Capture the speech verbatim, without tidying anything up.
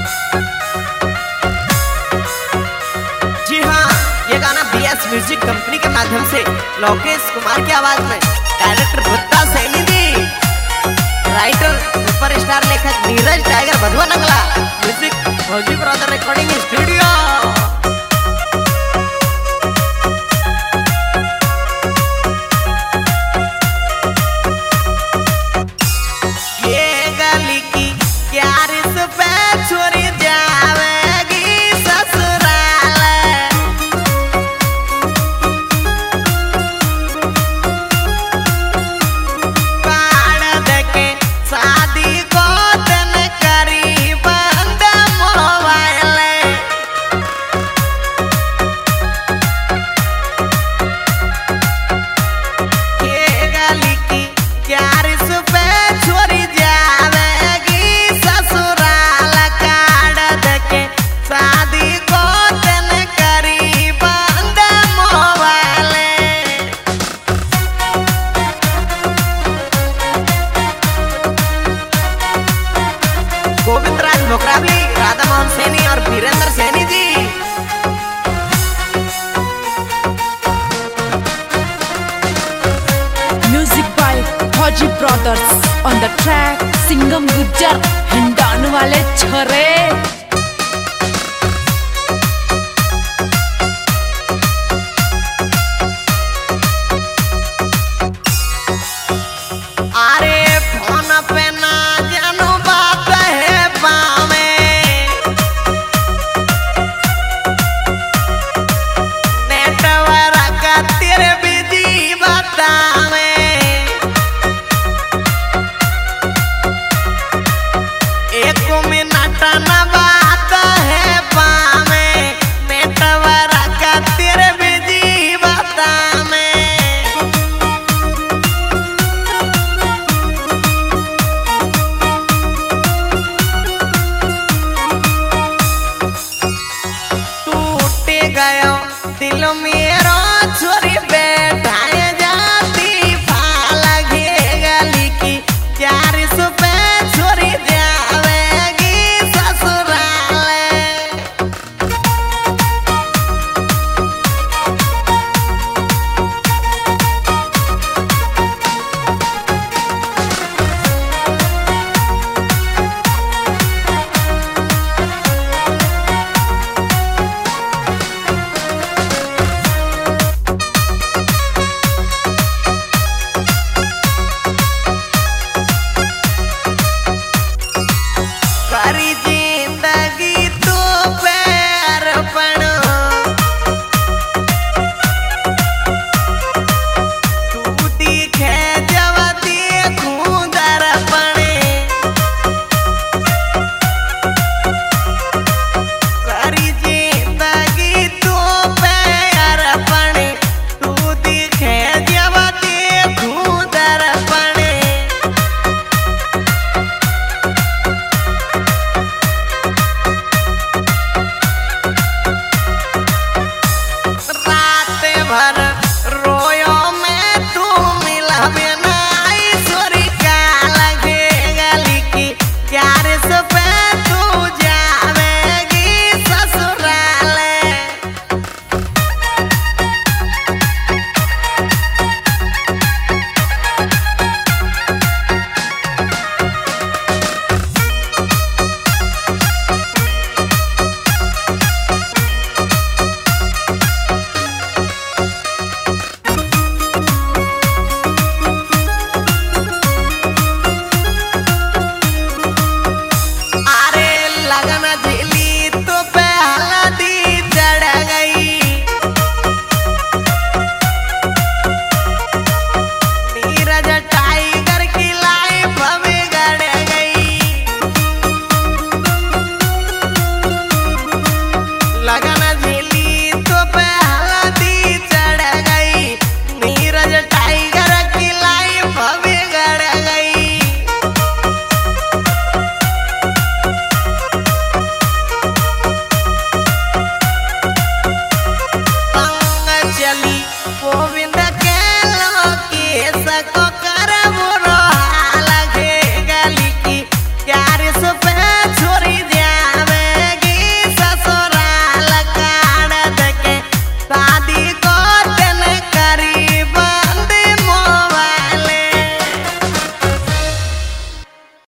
जी हाँ, ये गाना बी एस म्यूजिक कंपनी के माध्यम से लोकेश कुमार की आवाज में डायरेक्टर बुद्धा सैनी दी, राइटर सुपरस्टार लेखक Neeraj tiger Bhadwa Nangla, music Fauji brother recording studio. Mukrabali Radha Mohan Saini और Virendra Saini ji. Music by Fauji brothers on the track Singam Gujjar हिंडान वाले छोरे। एक मिनट ना